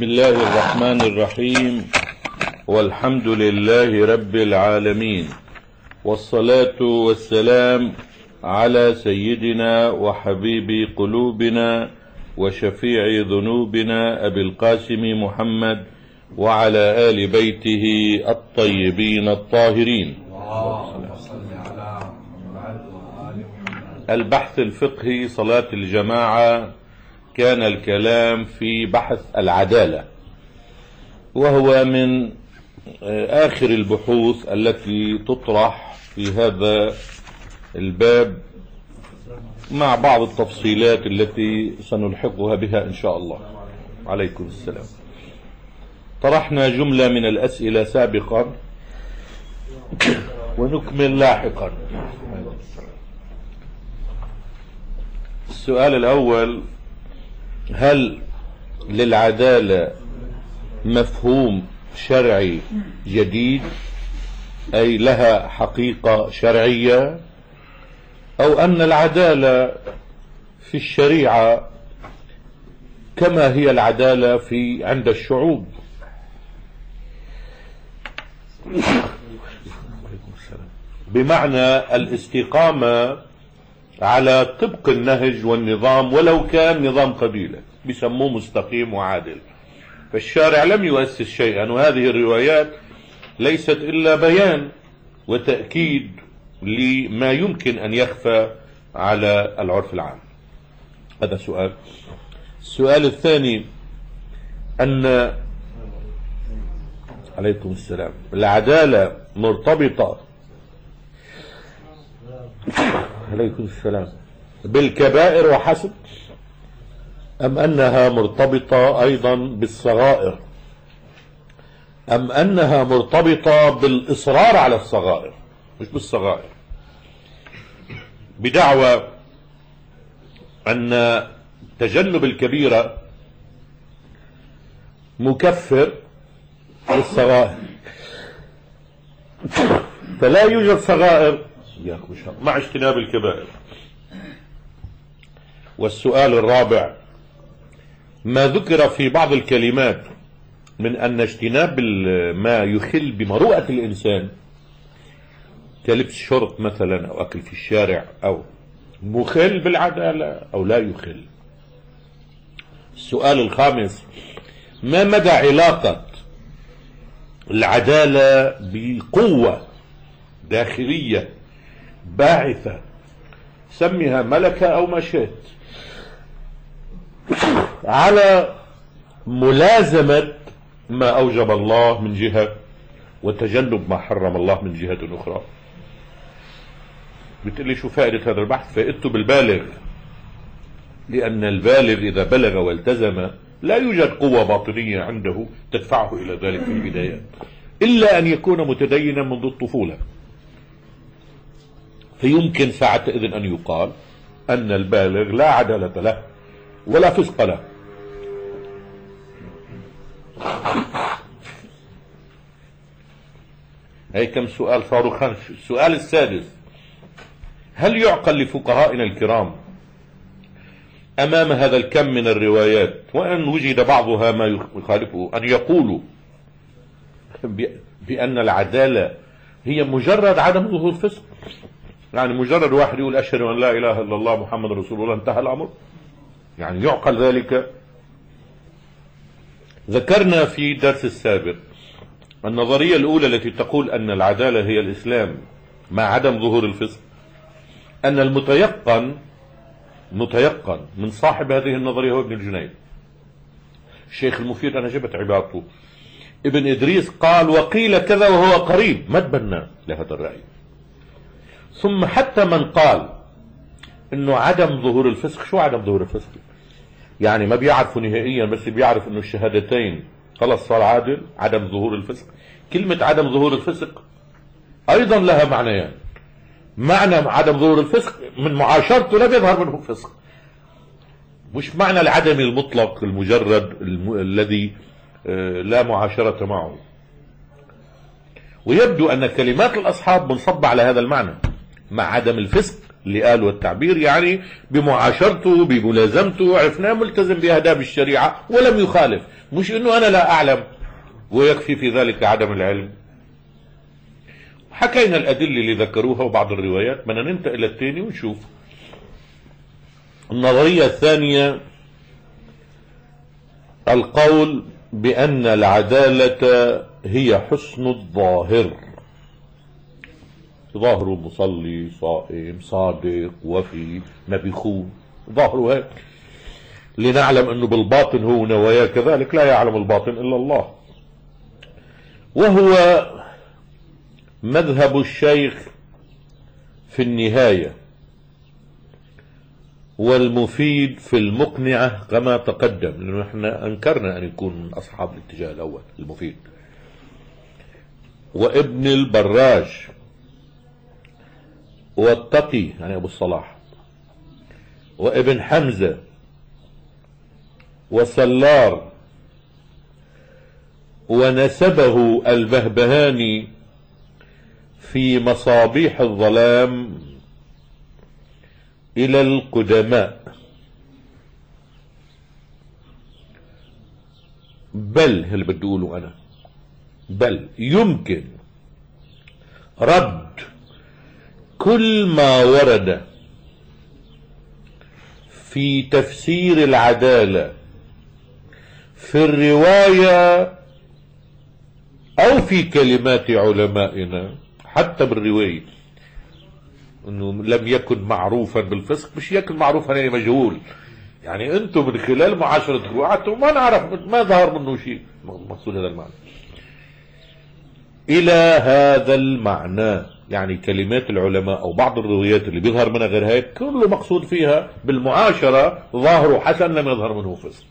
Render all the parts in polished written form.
بسم الله الرحمن الرحيم، والحمد لله رب العالمين، والصلاة والسلام على سيدنا وحبيب قلوبنا وشفيع ذنوبنا أبي القاسم محمد وعلى آل بيته الطيبين الطاهرين. البحث الفقهي صلاة الجماعة، كان الكلام في بحث العدالة، وهو من آخر البحوث التي تطرح في هذا الباب مع بعض التفصيلات التي سنلحقها بها إن شاء الله. عليكم السلام. طرحنا جملة من الأسئلة سابقا ونكمل لاحقا. السؤال الأول: هل للعدالة مفهوم شرعي جديد، أي لها حقيقة شرعية، أو أن العدالة في الشريعة كما هي العدالة عند الشعوب؟ بمعنى الاستقامة على طبق النهج والنظام، ولو كان نظام قبيلة بيسموه مستقيم وعادل. فالشارع لم يؤسس شيئا، وهذه الروايات ليست إلا بيان وتأكيد لما يمكن أن يخفى على العرف العام. هذا سؤال. السؤال الثاني: أن عليكم السلام العدالة مرتبطة عليكم السلام بالكبائر وحسب، أم أنها مرتبطة أيضا بالصغائر، أم أنها مرتبطة بالإصرار على الصغائر مش بالصغائر، بدعوى أن تجنب الكبيرة مكفر للصغائر، فلا يوجد صغائر مع اجتناب الكبائر. والسؤال الرابع: ما ذكر في بعض الكلمات من أن اجتناب ما يخل بمروءة الإنسان كلبس شرط مثلا أو أكل في الشارع، أو مخل بالعدالة أو لا يخل. السؤال الخامس: ما مدى علاقة العدالة بقوة داخلية باعثة، سميها ملكة أو ما شئت، على ملازمة ما أوجب الله من جهة وتجنب ما حرم الله من جهة أخرى؟ بتقلي شو فائدة هذا البحث؟ فائدته بالبالغ، لأن البالغ إذا بلغ والتزم لا يوجد قوة باطنية عنده تدفعه إلى ذلك في البدايات، إلا أن يكون متدينا منذ الطفولة، فيمكن ساعتئذ أن يقال أن البالغ لا عدالة له ولا فسق له. هي كم سؤال صاروا 5. السؤال السادس: هل يعقل لفقهائنا الكرام أمام هذا الكم من الروايات، وأن وجد بعضها ما يخالفه، أن يقولوا بأن العدالة هي مجرد عدم ظهور الفسق؟ يعني مجرد واحد يقول أشهد أن لا إله إلا الله محمد رسول الله انتهى الأمر؟ يعني يعقل ذلك؟ ذكرنا في درس السابق النظرية الأولى التي تقول أن العدالة هي الإسلام مع عدم ظهور الفسق، أن المتيقن من صاحب هذه النظرية هو ابن الجنيد. الشيخ المفيد أنا جبت عبارته، ابن إدريس قال وقيل كذا وهو قريب، ما تبنى لهذا الرأي. ثم حتى من قال انه عدم ظهور الفسق، شو عدم ظهور الفسق؟ يعني ما بيعرفوا نهائيا، بس بيعرف انه الشهادتين خلص صار عادل. عدم ظهور الفسق، كلمة عدم ظهور الفسق ايضا لها معنيان. معنى عدم ظهور الفسق من معاشرته لا يظهر منه فسق، مش معنى العدم المطلق المجرد الذي لا معاشرة معه. ويبدو أن كلمات الأصحاب منصبة على هذا المعنى، مع عدم الفسق اللي قال والتعبير يعني بمعاشرته بملازمته عرفناه ملتزم بآداب الشريعة ولم يخالف، مش انه انا لا اعلم ويكفي في ذلك عدم العلم. حكينا الأدلة اللي ذكروها وبعض الروايات، بدنا ننتقل إلى الثاني ونشوف. النظرية الثانية القول بأن العدالة هي حسن الظاهر، ظاهره مصلي صائم صادق وفي ما بيخون، ظاهره هيك، لنعلم أنه بالباطن هو نواياه كذلك، لا يعلم الباطن إلا الله. وهو مذهب الشيخ في النهاية والمفيد في المقنعة كما تقدم، لأنه احنا أنكرنا أن يكون من أصحاب الاتجاه الأول المفيد، وابن البراج والتقي يعني أبو الصلاح وابن حمزة وسلار، ونسبه البهبهاني في مصابيح الظلام إلى القدماء. بل اللي بدي أقوله أنا، بل يمكن رد كل ما ورد في تفسير العدالة في الرواية أو في كلمات علمائنا، حتى بالرواية انه لم يكن معروفا بالفسق، مش يكن معروفا يعني مجهول، يعني انتم من خلال معاشرتكم وقعدتم ما نعرف، ما ظهر منه شيء، مقصود هذا المعنى. الى هذا المعنى يعني كلمات العلماء او بعض الروايات اللي بيظهر منها غير هيك كله مقصود فيها بالمعاشرة ظاهره حسن لم يظهر منه فسق.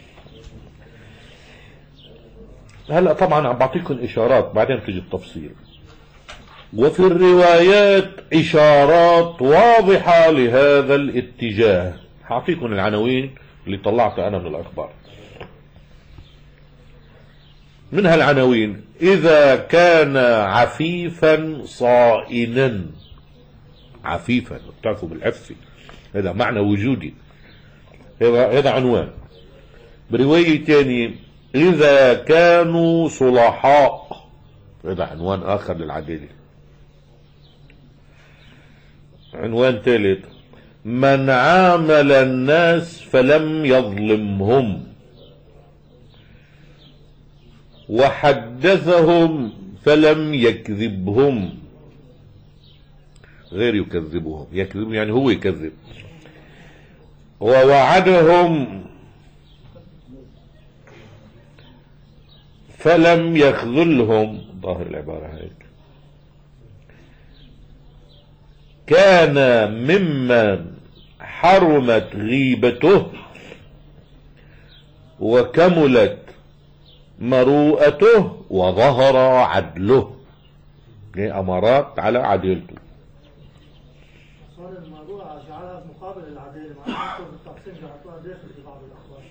هلا طبعا عم بعطيكم اشارات بعدين تجي التفصيل. وفي الروايات إشارات واضحة لهذا الاتجاه، هعطيكم العناوين اللي طلعتها أنا من الأخبار. منها العناوين: إذا كان عفيفا صائنا، عفيفا بتعرفوا بالعفة هذا معنى وجودي، هذا عنوان. برواية تاني: إذا كانوا صلحاء، هذا عنوان آخر للعدالة. عنوان ثالث: من عامل الناس فلم يظلمهم وحدثهم فلم يكذبهم، غير يكذبهم، يكذب يعني هو يكذب، ووعدهم فلم يخذلهم، ظاهر العبارة هيك، كان ممن حرمت غيبته وكملت مروءته وظهر عدله. دي أمارات على عدالته. صار الموضوع جعلها مقابل العدالة، مع أنه بالتقسيم جعلتوها داخل في بعض الأخبار.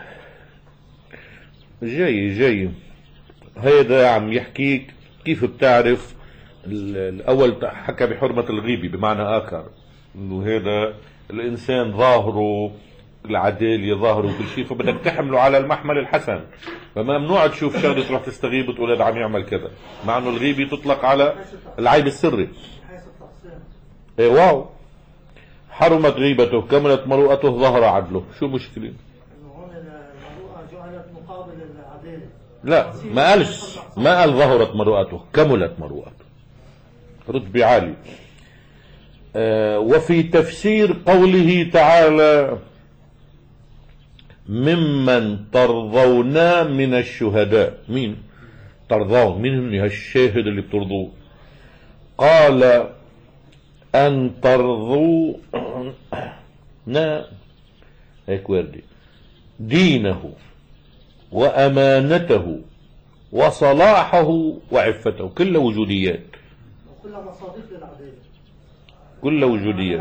جاي هيدا عم يحكيك كيف بتعرف. الأول حكى بحرمة الغيبة بمعنى آخر، إنه هذا الإنسان ظاهره العدالة ظاهره كل شيء، فبدك تحمله على المحمل الحسن، فممنوع تشوف شغله تروح تستغيب وتقول هذا عم يعمل كذا، مع إنه الغيبة تطلق على العيب السري. حيث التقسيم. إيه واو، حرمت غيبته كملت مروءته ظهر عدله، شو المشكلة؟ إنه هون المروءة جعلت مقابل العدالة. لا ما قال ظهرت مروءته، كملت مروءته، رتبة عالي. وفي تفسير قوله تعالى: ممن ترضون من الشهداء، مين ترضون؟ مين هم هالشاهد اللي بترضوه؟ قال: أن ترضوا هيك وردي دينه وأمانته وصلاحه وعفته، كلها وجوديات، وكلها مصادق للعدالة، كلها وجوديات.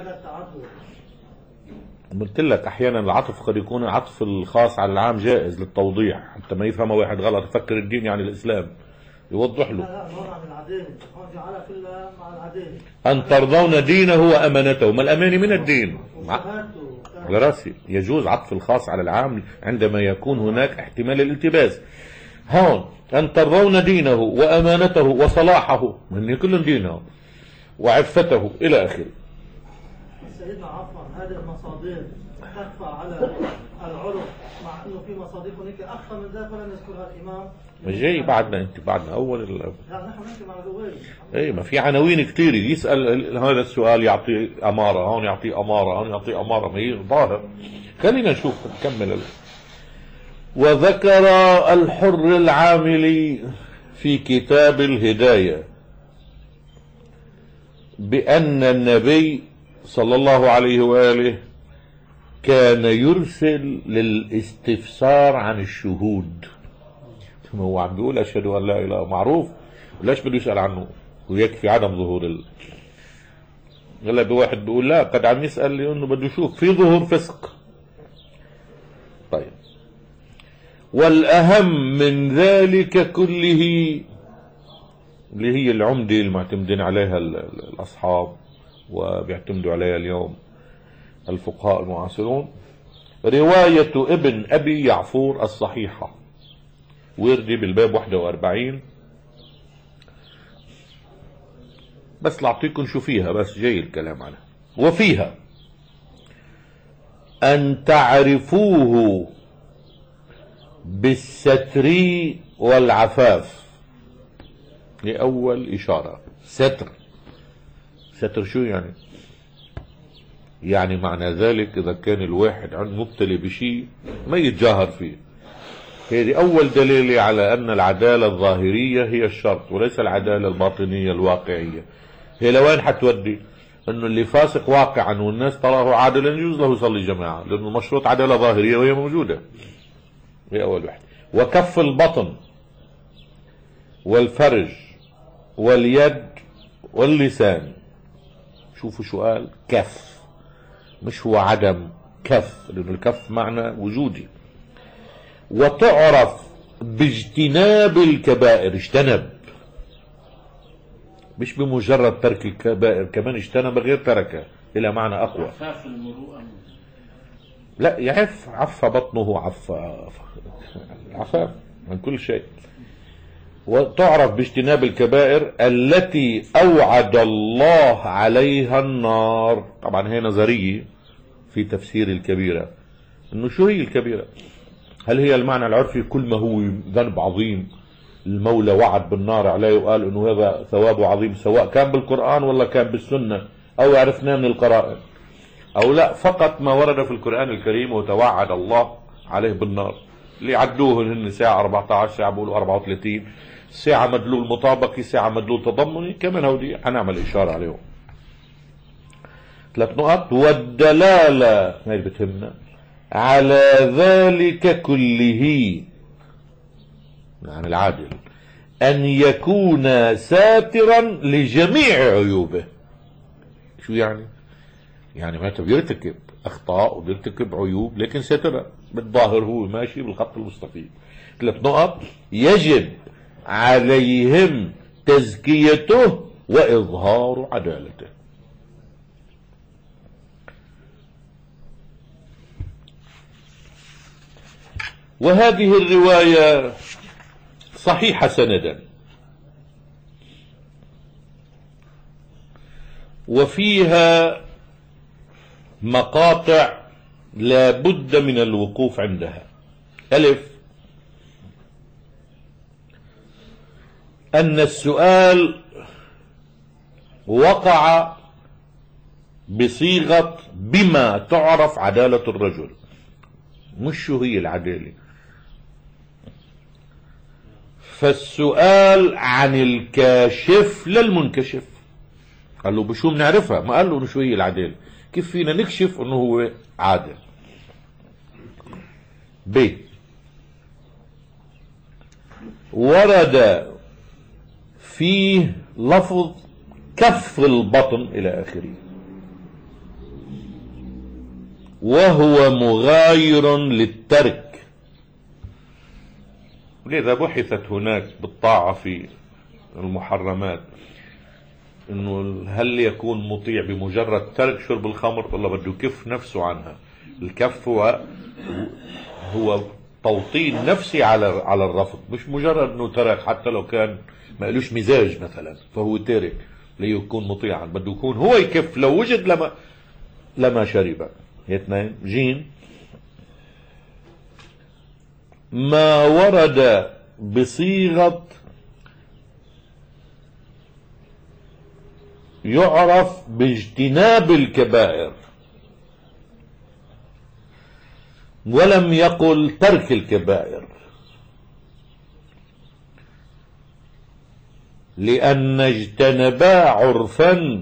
قلت لك احيانا العطف قد يكون العطف الخاص على العام جائز للتوضيح حتى ما يفهم واحد غلط يفكر الدين يعني الاسلام، يوضح له. لا نوع عن العدالة، هون جعلها كلها مع العدالة. أن ترضون دينه وأمانته، ما الأمانة من الدين على راسي. يجوز عطف الخاص على العام عندما يكون هناك احتمال الالتباس. هون أن ترضون دينه وأمانته وصلاحه، من كل دينه وعفته إلى آخره. سيدنا عفوا هذه المصادر تخفى على العرف، مع انه في مصادر هناك اخفى من ذلك ولم يذكرها الامام. جاي بعدنا، انت بعدنا اول لا نحن نحكي مع الروايه. اي ما في عناوين كثير، يسال هذا السؤال يعطي اماره، هون يعطي اماره، هون يعطي اماره، ما هي ظاهر. خلينا نشوف نكمل. وذكر الحر العاملي في كتاب الهدايه بان النبي صلى الله عليه واله كان يرسل للاستفسار عن الشهود. هو عم بيقول اشهد ان لا اله، معروف، ليش بده يسال عنه ويكفي عدم ظهور هلا بواحد بيقول لا، قد عم يسال لانه بده يشوف في ظهور فسق. طيب، والاهم من ذلك كله اللي هي العمده المعتمدين عليها الاصحاب وبيعتمدوا عليها اليوم الفقهاء المعاصرون، رواية ابن أبي يعفور الصحيحة، وردي بالباب 41. بس لأعطيكم شو فيها، بس جاي الكلام عنها. وفيها أن تعرفوه بالستر والعفاف. لأول إشارة ستر. ستر شو يعني؟ يعني معنى ذلك إذا كان الواحد مبتلي بشيء ما يتجاهر فيه. هذه أول دليل على أن العدالة الظاهرية هي الشرط وليس العدالة الباطنية الواقعية. هي لوين حتودي؟ أنه اللي فاسق واقعا والناس تراه عادلا يجوز له يصلي جماعة، لأنه مشروط عدالة ظاهرية وهي موجودة. هي أول واحد. وكف البطن والفرج واليد واللسان. شوفوا شو قال، كف، مش هو عدم، كف، لأن الكف معنى وجودي. وتعرف باجتناب الكبائر، اجتنب، مش بمجرد ترك الكبائر، كمان اجتنب غير تركها، إلى معنى أقوى. عفاف المروءة، لا يعف، عف بطنه، عفاف من كل شيء. وتعرف باجتناب الكبائر التي أوعد الله عليها النار. طبعا هي نظرية في تفسير الكبيرة، انه شو هي الكبيرة؟ هل هي المعنى العرفي كل ما هو ذنب عظيم المولى وعد بالنار عليه وقال انه هذا ثوابه عظيم، سواء كان بالقرآن ولا كان بالسنة او عرفناه من القرائن، او لا فقط ما ورد في القرآن الكريم وتوعد الله عليه بالنار. اللي عدوه هن ساعة 14 ساعة، بيقولوا 34 ساعة مدلول مطابقي، ساعة مدلول تضمني، كمان هودي حنعمل إشارة عليهم. 3 نقط. والدلالة هاي بتهمنا على ذلك كله، يعني العادل أن يكون ساترا لجميع عيوبه. شو يعني؟ يعني ما بيرتكب أخطاء وبيرتكب عيوب لكن ساترا، بالظاهر هو ماشي بالخط المستقيم. 3 نقط. يجب عليهم تزكيته وإظهار عدالته. وهذه الرواية صحيحة سندا، وفيها مقاطع لا بد من الوقوف عندها. ألف، أن السؤال وقع بصيغة بما تعرف عدالة الرجل، مش شو هي العدالة. فالسؤال عن الكاشف للمنكشف. قال له بشو بنعرفها؟ ما قال له شو هي العدالة، كيف فينا نكشف انه هو عادل. ب، ورد فيه لفظ كف البطن الى اخره، وهو مغاير للترك، لذا بحثت هناك بالطاعة في المحرمات انه هل يكون مطيع بمجرد ترك شرب الخمر ولا بده يكف نفسه عنها. الكف هو توطين نفسي على الرفض، مش مجرد انه ترك حتى لو كان ما لهش مزاج مثلا فهو تارك ليكون مطيعا، بده يكون هو يكف لو وجد لما شرب. اثنين جيم ما ورد بصيغة يعرف باجتناب الكبائر ولم يقل ترك الكبائر، لأن اجتنبا عرفا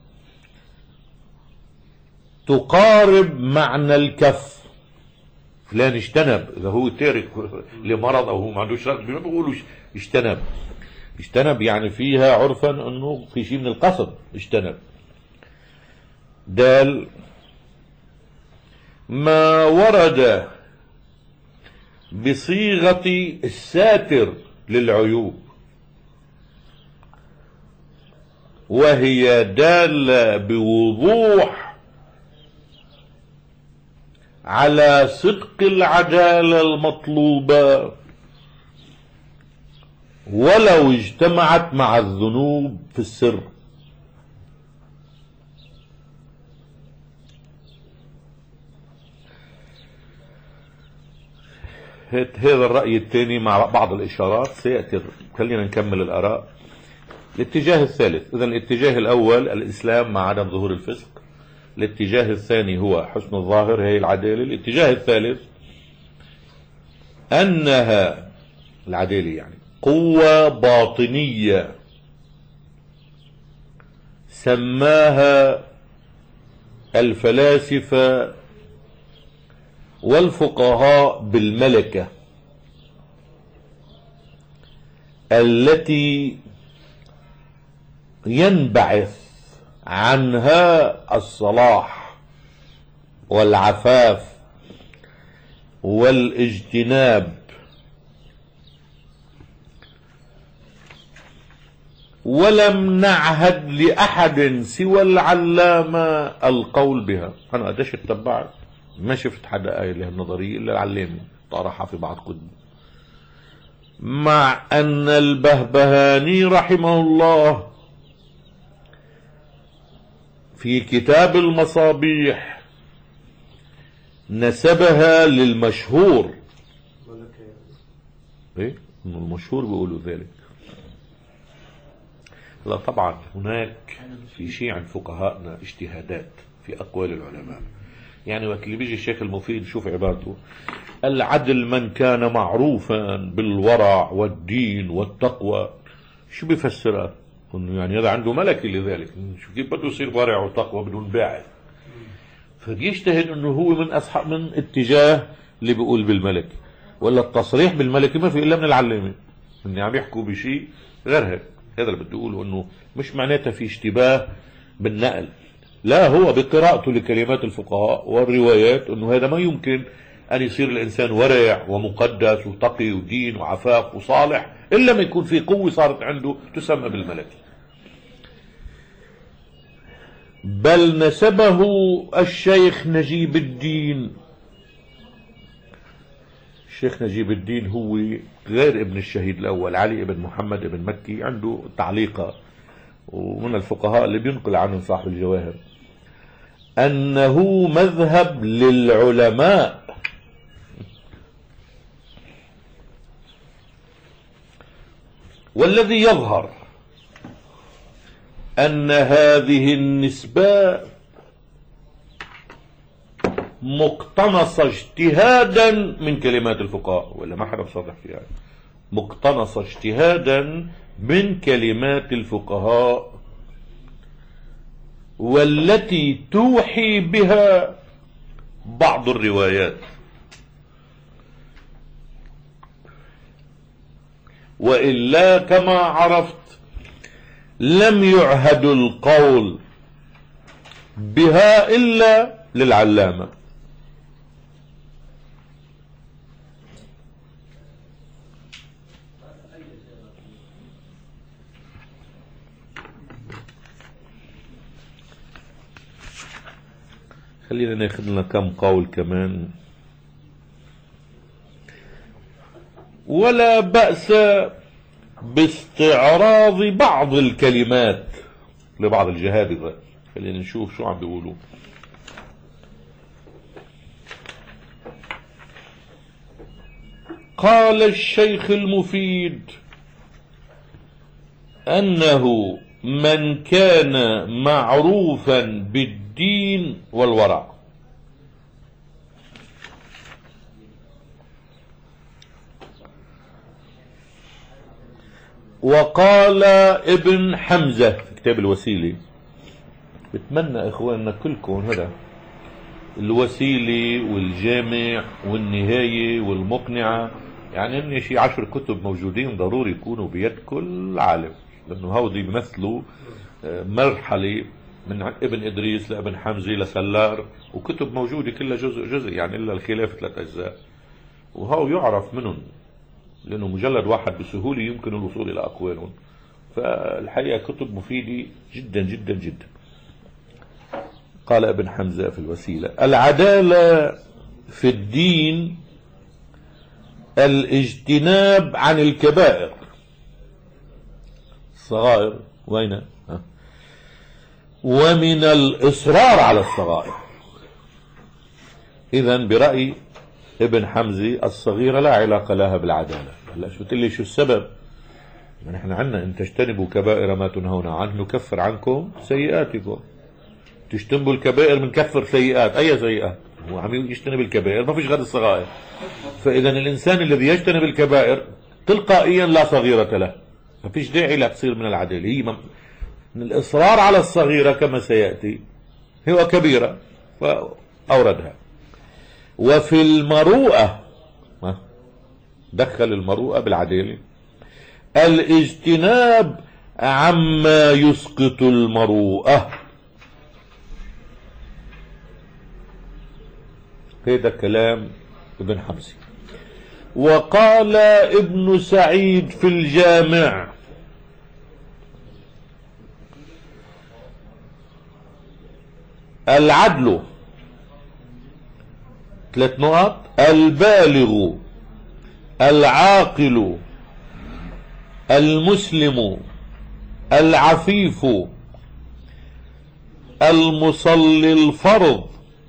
تقارب معنى الكف. فلان اجتنب، إذا هو تارك لمرض أو هو ما عندوش رغبة ما بيقولوا اجتنب. اجتنب يعني فيها عرفا أنه في شيء من القصد اجتنب. دال ما ورد بصيغة الساتر للعيوب وهي دالة بوضوح على صدق العدالة المطلوبة ولو اجتمعت مع الذنوب في السر. هذا الرأي الثاني مع بعض الإشارات سيأتي. خلينا نكمل الآراء. الاتجاه الثالث، إذن الاتجاه الأول الإسلام مع عدم ظهور الفسق، الاتجاه الثاني هو حسن الظاهر هي العدالة، الاتجاه الثالث أنها العدالة يعني قوة باطنية سماها الفلاسفة والفقهاء بالملكة التي ينبعث عنها الصلاح والعفاف والاجتناب، ولم نعهد لأحد سوى العلامة القول بها. أنا قديش اتبعت ما شفت حدا قايل لهالنظرية إلا العلامة طرحها في بعض كتب، مع أن البهبهاني رحمه الله في كتاب المصابيح نسبها للمشهور. ايه انه المشهور بيقولوا ذلك. لا طبعا هناك في شيء عند فقهائنا اجتهادات في اقوال العلماء. يعني وقت اللي بيجي الشيخ المفيد شوف عبارته: العدل من كان معروفا بالورع والدين والتقوى. شو بيفسرها؟ انه يعني هذا عنده ملكة لذلك، شو كيف بده يصير ورع وتقوى بدون باعث؟ فبيجتهد انه هو من اصحاب من اتجاه اللي بيقول بالملكة، ولا التصريح بالملكة ما في الا من العلامة اني عم يحكوا بشيء غير هيك. هذا اللي بده يقوله، انه مش معناتها في اشتباه بالنقل، لا هو بقراءته لكلمات الفقهاء والروايات انه هذا ما يمكن ان يصير الانسان ورع ومقدس وتقي ودين وعفاف وصالح الا ما يكون في قوة صارت عنده تسمى بالملكة. بل نسبه الشيخ نجيب الدين. الشيخ نجيب الدين هو غير ابن الشهيد الأول علي ابن محمد ابن مكي، عنده تعليقة ومن الفقهاء اللي بينقل عنه صاحب الجواهر أنه مذهب للعلماء والذي يظهر أن هذه النسبة مقتنصة اجتهادا من كلمات الفقهاء، ولا ما حدا بصرح فيها، مقتنصة اجتهادا من كلمات الفقهاء والتي توحي بها بعض الروايات. وإلا كما عرفت لم يعهد القول بها إلا للعلامة. خلينا ناخذ لنا كم قول كمان. ولا بأس باستعراض بعض الكلمات لبعض الجهابذة. خلينا نشوف شو عم بيقولوا. قال الشيخ المفيد أنه من كان معروفا بالدين والورع. وقال ابن حمزة في كتاب الوسيلة، بتمنى اخواننا كلكم هذا الوسيلة والجامع والنهاية والمقنعة، يعني هن شي 10 كتب موجودين ضروري يكونوا بيد كل عالم، لانه هودي بيمثلوا مرحلة من ابن ادريس لابن حمزة لسلار، وكتب موجودة كلها جزء يعني الا الخلاف 3 اجزاء، وهو يعرف منهم لانه مجلد واحد بسهولة يمكن الوصول الى اقوالهم. فالحقيقة كتب مفيدة جدا جدا جدا. قال ابن حمزة في الوسيلة: العدالة في الدين الاجتناب عن الكبائر. الصغائر وين؟ ومن الإصرار على الصغائر. إذن برأي ابن حمزة الصغيرة لا علاقة لها بالعدالة. هلا شو بتقول لي شو السبب؟ نحن عندنا إن تجتنبوا كبائر ما تنهون عنه نكفر عنكم سيئاتكم. تجتنبوا الكبائر من كفر سيئات. أي سيئات؟ هو عم يجتنب الكبائر، ما فيش غير الصغائر. فإذا الإنسان الذي يجتنب الكبائر تلقائيا لا صغيرة له، ما فيش داعي لا تصير من العدالة. هي من الإصرار على الصغيرة كما سيأتي هو كبيرة فأوردها. وفي المروءة، دخل المروءة بالعدالة، الاجتناب عما يسقط المروءة. هذا كلام ابن حمزة. وقال ابن سعيد في الجامع: العدل 3 نقط: البالغ العاقل المسلم العفيف المصلي الفرض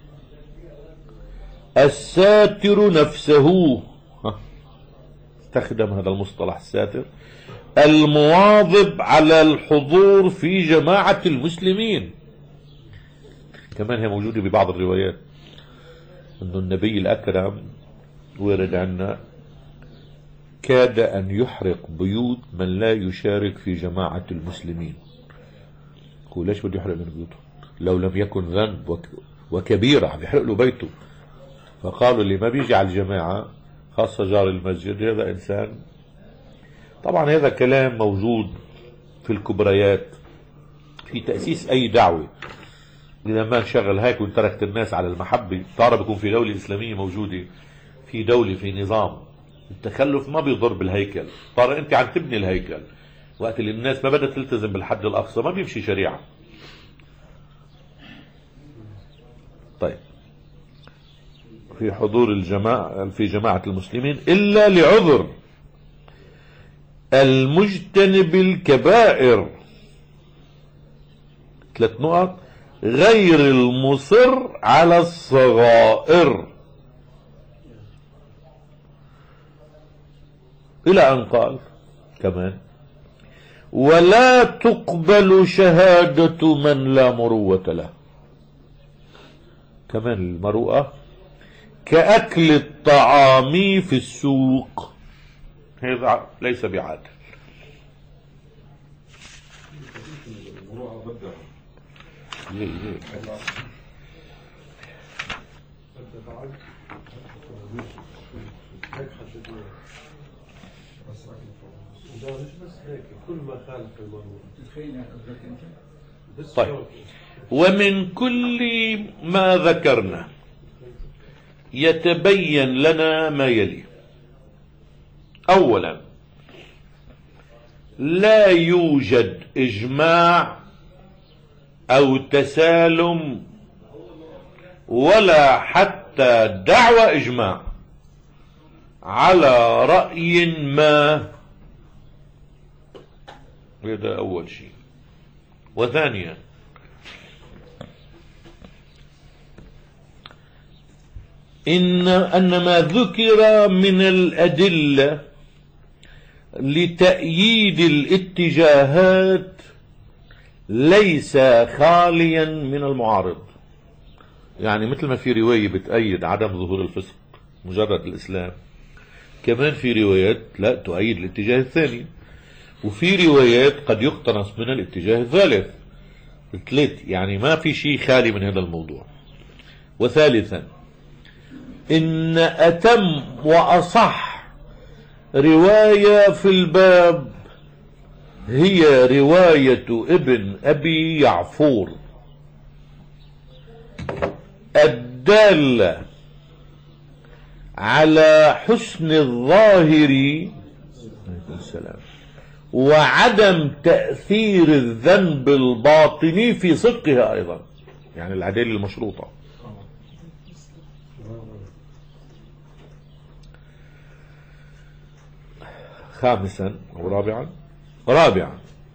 الساتر نفسه، استخدم هذا المصطلح الساتر، المواظب على الحضور في جماعة المسلمين. كمان هي موجودة ببعض الروايات أن النبي الأكرم ورد عنا كاد أن يحرق بيوت من لا يشارك في جماعة المسلمين. هو ليش بده يحرق من بيوته؟ لو لم يكن ذنب وكبيرة عم يحرق له بيته. فقالوا اللي ما بيجي على الجماعة خاصة جار المسجد هذا إنسان. طبعا هذا كلام موجود في الكبريات في تأسيس أي دعوة. إذا ما نشغل هيك وتركت الناس على المحبة، صار بيكون في دولة إسلامية موجودة، في دولة، في نظام. التخلف ما بيضر بالهيكل. صار أنت عم تبني الهيكل، وقت اللي الناس ما بدها تلتزم بالحد الأقصى ما بيمشي شريعة. طيب، في حضور الجماعة في جماعة المسلمين إلا لعذر، المجتنب الكبائر 3 نقط: غير المصر على الصغائر. إلى أن قال كمان: ولا تقبل شهادة من لا مروة له. كمان المروءة كأكل الطعام في السوق، هذا ليس بعادل. طيب، ومن كل ما ذكرنا يتبين لنا ما يلي. أولا، لا يوجد إجماع أو تسالم ولا حتى دعوى إجماع على رأي ما. هذا أول شيء. وثانيا أن ما ذكر من الأدلة لتأييد الاتجاهات ليس خاليا من المعارض. يعني مثل ما في رواية بتأيد عدم ظهور الفسق مجرد الإسلام، كمان في روايات لا تؤيد الاتجاه الثاني، وفي روايات قد يقتنص من الاتجاه الثالث. يعني ما في شيء خالي من هذا الموضوع. وثالثا إن أتم وأصح رواية في الباب هي رواية ابن أبي يعفور الدالة على حسن الظاهر وعدم تأثير الذنب الباطني في صدقها أيضا، يعني العدالة المشروطة. خامسا أو رابعا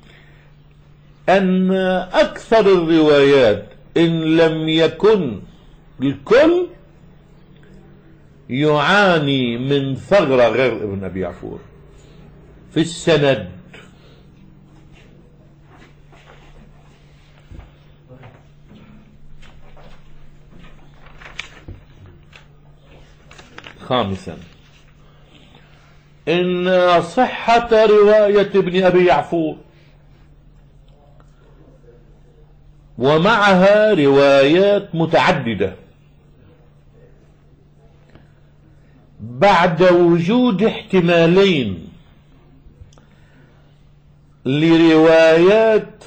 أن أكثر الروايات إن لم يكن الكل يعاني من ثغرة غير ابن أبي يعفور في السند. خامسا إن صحة رواية ابن أبي يعفور ومعها روايات متعددة بعد وجود احتمالين لروايات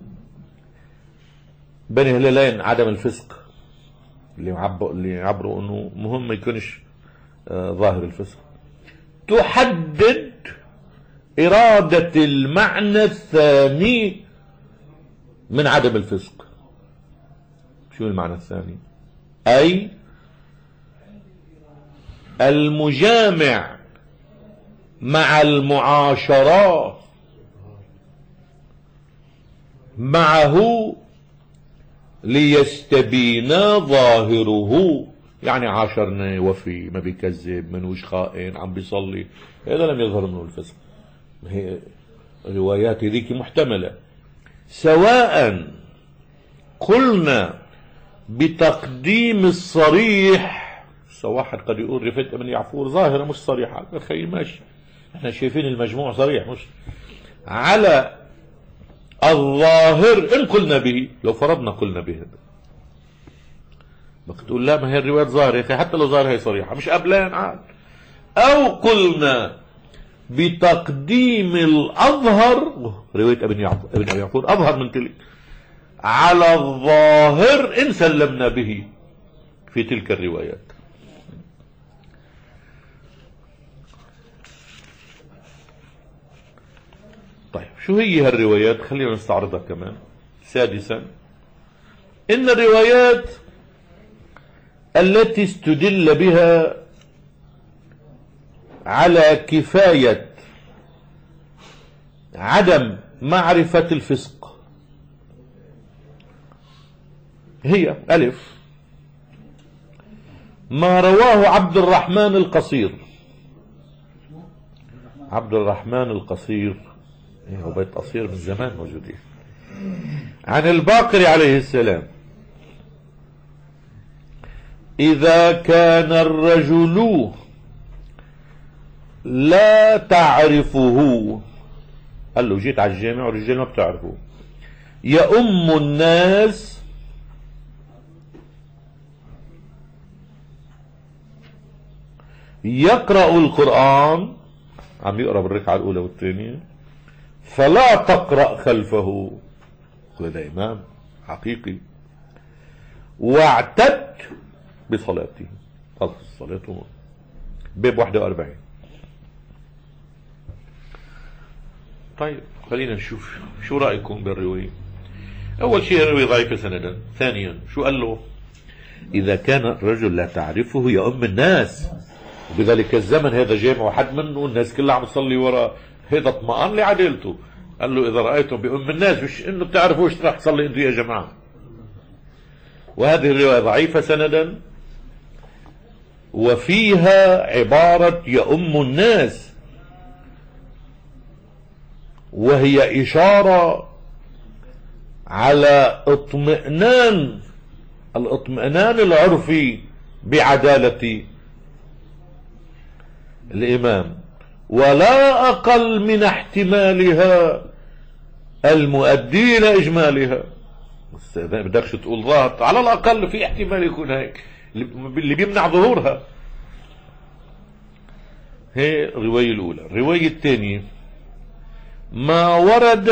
بني هلالين عدم الفسق اللي يعبروا انه مهم ما يكونش ظاهر الفسق، تحدد إرادة المعنى الثاني من عدم الفسق. شو المعنى الثاني؟ أي المجامع مع المعاشرات معه ليستبين ظاهره. يعني عاشرنا وفي، ما بيكذب، منوش خائن، عم بيصلي، هذا لم يظهر منه الفسق. هي روايات هذيك محتملة، سواء قلنا بتقديم الصريح. واحد قد يقول رفت ابن يعفور ظاهرة مش صريحة، خير ماشي، احنا شايفين المجموع صريح مش على الظاهر إن قلنا به. لو فرضنا قلنا به بتقول لا، ما هي الروايات ظاهرة، حتى لو ظاهرة هي صريحة مش قبلان عاد. أو قلنا بتقديم الأظهر، رواية ابن أبي يعفور أظهر من تلك، على الظاهر إن سلمنا به في تلك الروايات. طيب شو هي هالروايات؟ خلينا نستعرضها كمان. سادسا إن الروايات التي استدل بها على كفاية عدم معرفة الفسق هي: ألف، ما رواه عبد الرحمن القصير. عبد الرحمن القصير هو بيت قصير من زمان موجودين، عن الباقر عليه السلام: إذا كان الرجل لا تعرفه، قال له جيت على الجامع والرجال ما بتعرفه، يؤم الناس يقرأ القرآن، عم يقرأ بالركعة الأولى والثانية، فلا تقرأ خلفه، هذا إمام حقيقي، واعتد بصلاته، خلص صلاته. باب 41. طيب خلينا نشوف شو رأيكم بالرواية. أول شيء الرواية ضعيفة سندا. ثانيا شو قال له؟ إذا كان الرجل لا تعرفه يؤم الناس، وبذلك الزمن هذا جامع واحد منه الناس كلها عم تصلي وراه، هذا اطمئن لعدالته. قال له إذا رأيتم بأم الناس، مش إنه بتعرفوش راح تصلي أنتوا يا جماعة. وهذه الرواية ضعيفة سندا، وفيها عبارة يؤم الناس، وهي إشارة على الاطمئنان العرفي بعدالة الإمام، ولا أقل من احتمالها المؤدي إلى إجمالها. ما بدكش تقول ضغط، على الأقل في احتمال يكون هيك اللي بيمنع ظهورها. هي الرواية الأولى. الرواية الثانية ما ورد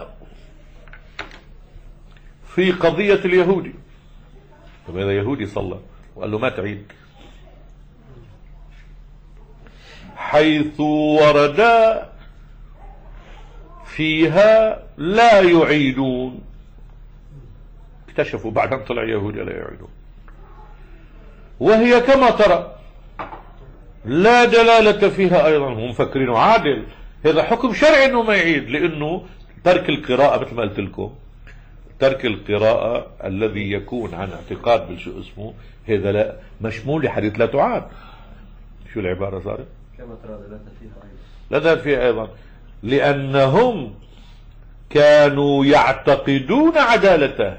في قضية اليهودي. طب هذا يهودي صلى وقال له ما تعيد، حيث ورد فيها لا يعيدون، اكتشفوا بعد أن طلع يهودي لا يعيدون، وهي كما ترى لا دلالة فيها أيضا. هم مفكرين عادل، هذا حكم شرعي أنه ما يعيد، لأنه ترك القراءة مثل ما قلت لكم، ترك القراءة الذي يكون عن اعتقاد بالشو اسمه هذا لا مشمول لحديث لا تعاد. شو العبارة صارت؟ كما ترى دلالة فيها أيضا، لا دلالة فيها أيضا، لأنهم كانوا يعتقدون عدالته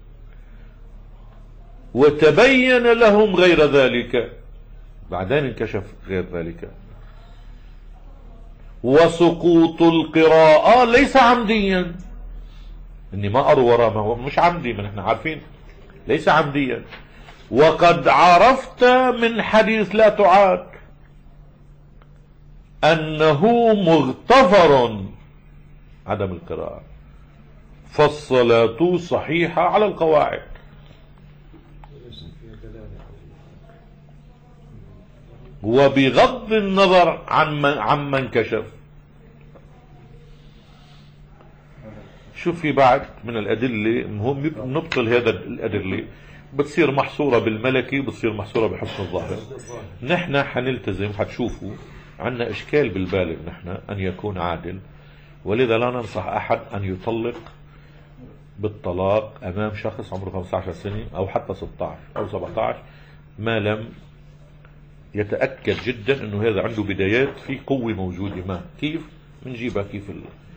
وتبين لهم غير ذلك، بعدين انكشف غير ذلك. وسقوط القراءة ليس عمديا، اني ما اروى وراه، ما هو مش عمدي، ما نحن عارفين ليس عمديا. وقد عرفت من حديث لا تعاد انه مغتفر عدم القراءة، فالصلاة صحيحة على القواعد. وبغض النظر عمن كشف. شوف في بعد من الأدلة هم نبطل هذا الأدلة، بتصير محصورة بالملكي وبتصير محصورة بحسن الظاهر. نحن حنلتزم، حتشوفوا عنا إشكال بالبالغ نحن أن يكون عادل، ولذا لا ننصح أحد أن يطلق بالطلاق أمام شخص عمره 15 سنة أو حتى 16 أو 17 ما لم يتأكد جدا أنه هذا عنده بدايات في قوة موجودة. ما كيف بنجيبها؟ كيف